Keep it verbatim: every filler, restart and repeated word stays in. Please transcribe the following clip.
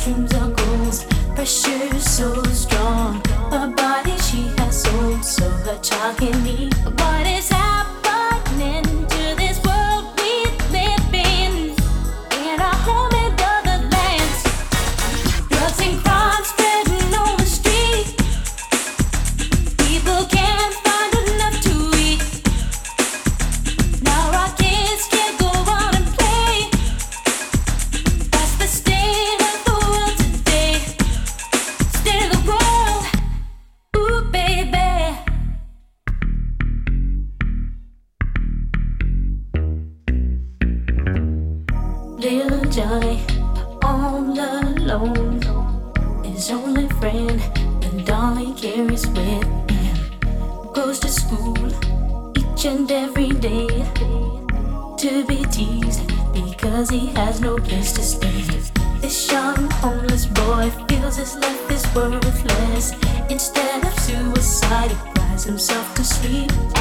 dreams are goals. Pressure so strong. Her body she has sold, so her child can be. What is happening to this world we live in? In our home and other lands, drugs and crime spreading on the street. People can't find enough to eat. Now our kids can't go out and play. That's the state of the world today. State of the world, ooh baby. Little Johnny, all alone. His only friend, the doll he carries with him, goes to school each and every day to be teased because he has no place to stay. This young homeless boy feels his life is worthless. Instead of suicide, he cries himself to sleep.